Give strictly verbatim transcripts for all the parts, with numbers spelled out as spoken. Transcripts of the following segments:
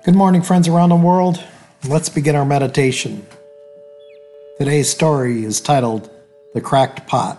Good morning, friends around the world. Let's begin our meditation. Today's story is titled The Cracked Pot.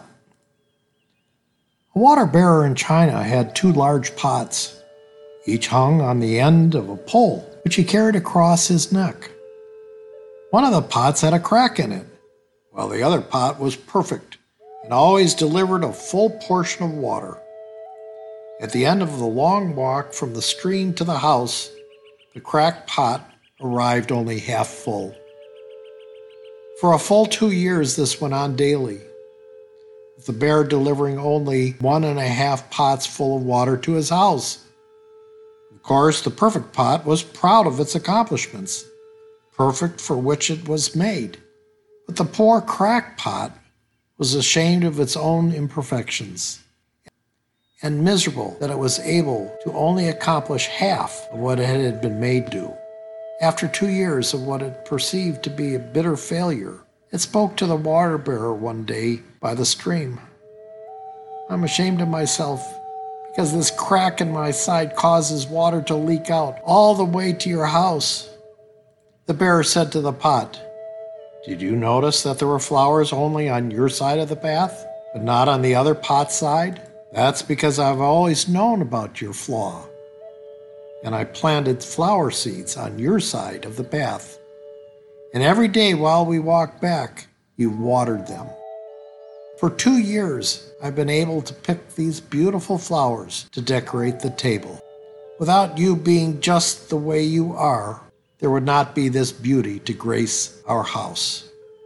A water bearer in China had two large pots, each hung on the end of a pole, which he carried across his neck. One of the pots had a crack in it, while the other pot was perfect and always delivered a full portion of water. At the end of the long walk from the stream to the house, the cracked pot arrived only half full. For a full two years this went on daily, with the bear delivering only one and a half pots full of water to his house. Of course, the perfect pot was proud of its accomplishments, perfect for which it was made. But the poor cracked pot was ashamed of its own imperfections, and miserable that it was able to only accomplish half of what it had been made to do. After two years of what it perceived to be a bitter failure, it spoke to the water bearer one day by the stream. "I'm ashamed of myself because this crack in my side causes water to leak out all the way to your house." The bearer said to the pot, "Did you notice that there were flowers only on your side of the path, but not on the other pot's side? That's because I've always known about your flaw, and I planted flower seeds on your side of the path. And every day while we walked back, you watered them. For two years, I've been able to pick these beautiful flowers to decorate the table. Without you being just the way you are, there would not be this beauty to grace our house."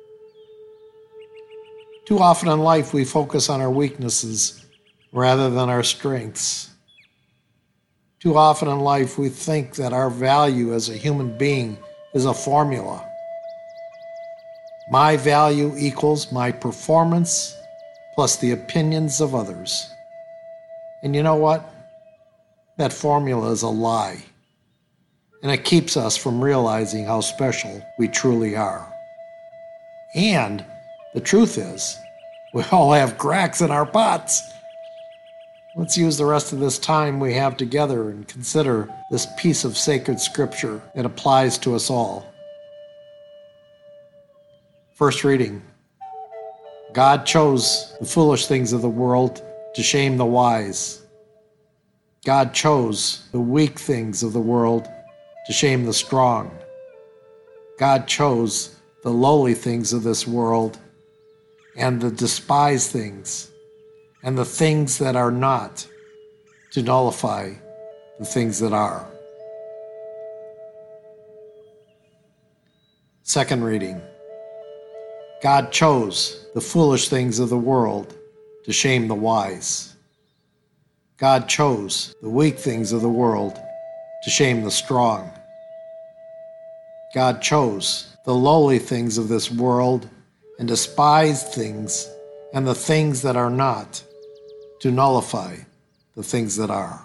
Too often in life, we focus on our weaknesses rather than our strengths. Too often in life, we think that our value as a human being is a formula. My value equals my performance plus the opinions of others. And you know what? That formula is a lie, and it keeps us from realizing how special we truly are. And the truth is, we all have cracks in our pots. Let's use the rest of this time we have together and consider this piece of sacred scripture that applies to us all. First reading. God chose the foolish things of the world to shame the wise. God chose the weak things of the world to shame the strong. God chose the lowly things of this world and the despised things and the things that are not, to nullify the things that are. Second reading. God chose the foolish things of the world to shame the wise. God chose the weak things of the world to shame the strong. God chose the lowly things of this world and despised things and the things that are not, to nullify the things that are.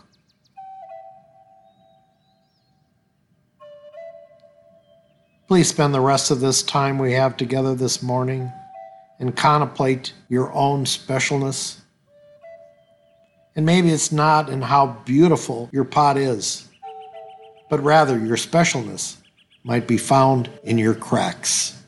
Please spend the rest of this time we have together this morning and contemplate your own specialness. And maybe it's not in how beautiful your pot is, but rather your specialness might be found in your cracks.